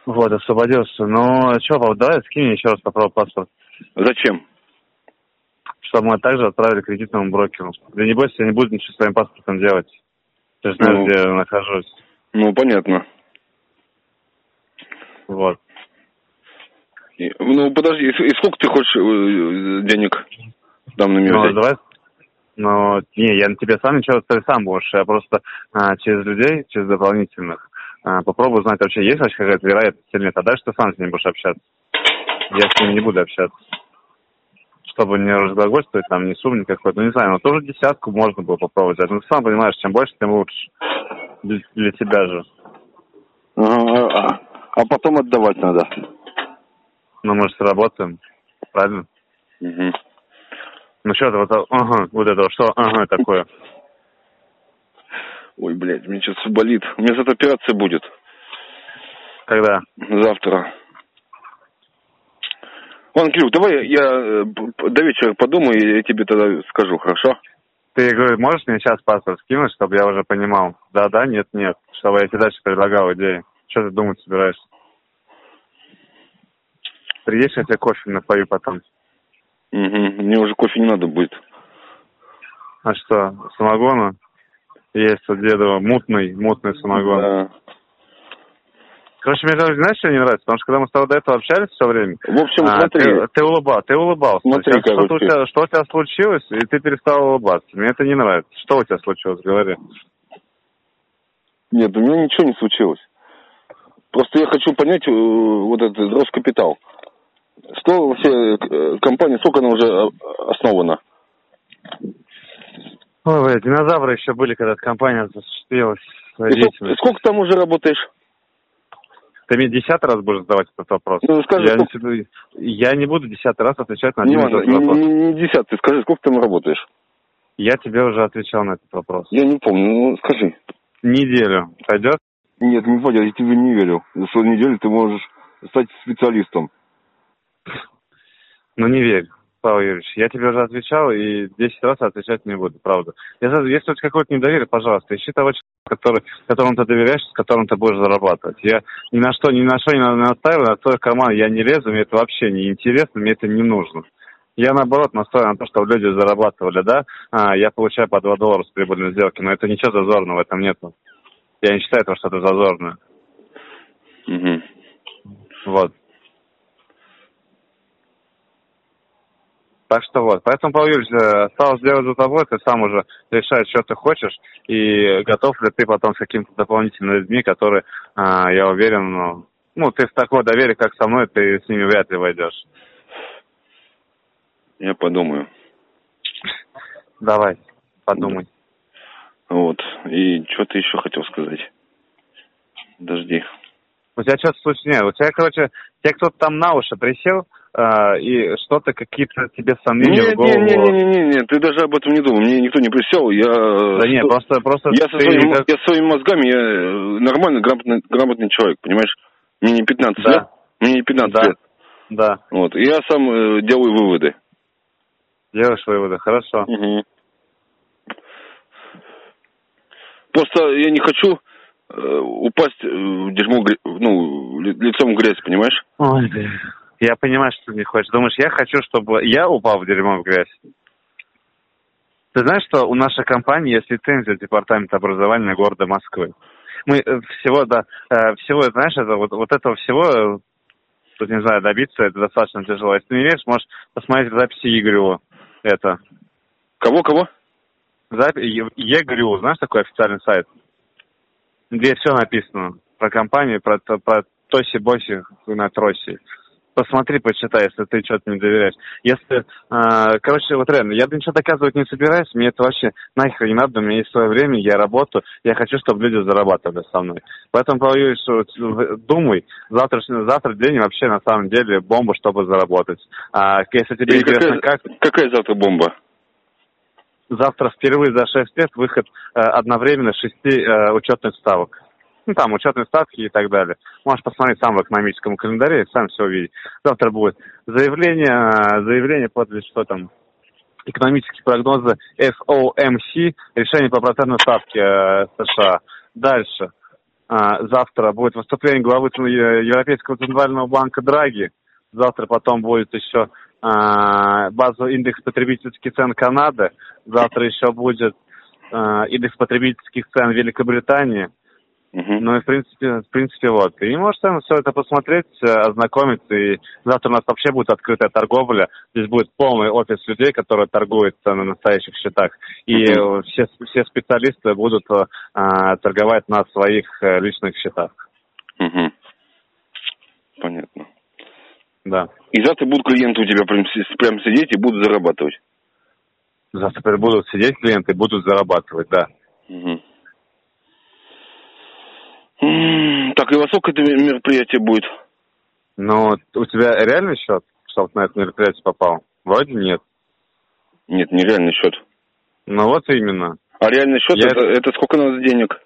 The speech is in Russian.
Вот, освободился. Ну, что, Павел, давай скинь мне еще раз попробуй паспорт. Зачем? Чтобы мы также отправили кредитному брокеру. Да не бойся, я не буду ничего с твоим паспортом делать. Ты же знаешь, где я нахожусь. Ну, понятно. Вот. Ну, подожди, и сколько ты хочешь денег там на меня взять? Давай. Ну, не, я на тебе сам ничего, ты сам будешь. Я просто через людей, через дополнительных попробую узнать, вообще есть вообще какая-то вероятность или нет. А дальше ты сам с ним будешь общаться. Я с ним не буду общаться. Чтобы не разглагольствовать, там, ни сумм никакой. Ну, не знаю, но тоже десятку можно было попробовать. Ну, ты сам понимаешь, чем больше, тем лучше. Для тебя же. А потом отдавать надо. Ну, мы же сработаем. Правильно? Угу. Ну, что-то вот это что такое? Ой, блядь, мне сейчас болит. У меня завтра операция будет. Когда? Завтра. Ладно, Кирилл, давай я до вечера подумаю, и я тебе тогда скажу, хорошо? Ты, говорю, можешь мне сейчас паспорт скинуть, чтобы я уже понимал? Да, нет, чтобы я тебе дальше предлагал идеи. Что ты думать собираешься? Приедешь, я тебе кофе напою потом. Угу. Мне уже кофе не надо будет. А что, самогона? Есть у Дедова мутный самогон. Да. Короче, мне, знаешь, что не нравится? Потому что когда мы с тобой до этого общались все время... В общем, смотри. Ты улыбался. Смотри, что у тебя случилось, и ты перестал улыбаться. Мне это не нравится. Что у тебя случилось? Говори. Нет, у меня ничего не случилось. Просто я хочу понять вот этот Роскапитал. Что вообще компания, сколько она уже основана? Ой, динозавры еще были, когда эта компания осуществилась. Сколько там уже работаешь? Ты мне 10-й раз будешь задавать этот вопрос? Ну, скажи, я не буду 10-й раз отвечать на один и тот же вопрос. Не 10-й, скажи, сколько там работаешь? Я тебе уже отвечал на этот вопрос. Я не помню, ну скажи. Неделю. Пойдет? Нет, не пойдет, я тебе не верю. За свою неделю ты можешь стать специалистом. Ну, не верь, Павел Юрьевич. Я тебе уже отвечал, и 10 раз отвечать не буду, правда. Если у тебя какое-то недоверие, пожалуйста, ищи того человека, которому ты доверяешь, с которым ты будешь зарабатывать. Я ни на что не настаиваю, на твой карман я не лезу, мне это вообще не интересно, мне это не нужно. Я, наоборот, настроен на то, чтобы люди зарабатывали, да? Я получаю по $2 с прибыльной сделки, но это ничего зазорного в этом нету. Я не считаю этого что-то зазорное. Угу. Вот. Так что вот. Поэтому, Павел Юрьевич, осталось делать за тобой, ты сам уже решаешь, что ты хочешь, и готов ли ты потом с какими-то дополнительными людьми, которые, я уверен, ты в такое доверие, как со мной, ты с ними вряд ли войдешь. Я подумаю. Давай, подумай. Вот. И что ты еще хотел сказать? Подожди. У тебя что-то случилось? Нет, у тебя, короче, тебе кто-то там на уши присел, и что-то, какие-то тебе сомнения в голову... Нет, ты даже об этом не думал. Мне никто не присел, Да нет, просто... Я своими мозгами, я нормальный, грамотный человек, понимаешь? Мне не 15 лет. Мне не 15 лет. Да. Вот. И я сам делаю выводы. Делаешь выводы, хорошо. Угу. Просто я не хочу упасть в дерьмо, лицом в грязь, понимаешь? Ой, блин. Я понимаю, что ты не хочешь. Думаешь, я хочу, чтобы я упал в дерьмо в грязь? Ты знаешь, что у нашей компании есть лицензия Департамента образования города Москвы? Мы знаешь, это вот этого всего, тут, не знаю, добиться, это достаточно тяжело. Если ты не веришь, можешь посмотреть записи Игорю. Это. Кого? ЕГРЮ, знаешь, такой официальный сайт, где все написано про компанию, про тоси-боси на тросе. Посмотри, почитай, если ты что-то не доверяешь. Если, вот реально, я ничего доказывать не собираюсь, мне это вообще нахер не надо, у меня есть свое время, я работаю, я хочу, чтобы люди зарабатывали со мной. Поэтому, Павел Юрьевич, думай, завтра день вообще на самом деле бомба, чтобы заработать. Если тебе интересно, Какая завтра бомба? Завтра впервые за 6 лет выход одновременно 6 учетных ставок. Там учетные ставки и так далее. Можешь посмотреть сам в экономическом календаре и сам все увидеть. Завтра будет заявление подле, что там, экономические прогнозы FOMC, решение по процентной ставке США. Дальше. завтра будет выступление главы Европейского центрального банка Драги. Завтра потом будет еще базовый индекс потребительских цен Канады. Завтра еще будет индекс потребительских цен Великобритании. Ну и в принципе вот. И можете все это посмотреть, ознакомиться. И завтра у нас вообще будет открытая торговля. Здесь будет полный офис людей, которые торгуют на настоящих счетах. И все специалисты будут торговать на своих личных счетах. Понятно. Да. И завтра будут клиенты у тебя прям сидеть и будут зарабатывать? Завтра будут сидеть клиенты и будут зарабатывать, да. Так, и во сколько это мероприятие будет? Ну, у тебя реальный счет, чтобы на это мероприятие попал? Вроде нет. Нет, не реальный счет. Ну вот именно. А реальный счет это сколько надо денег?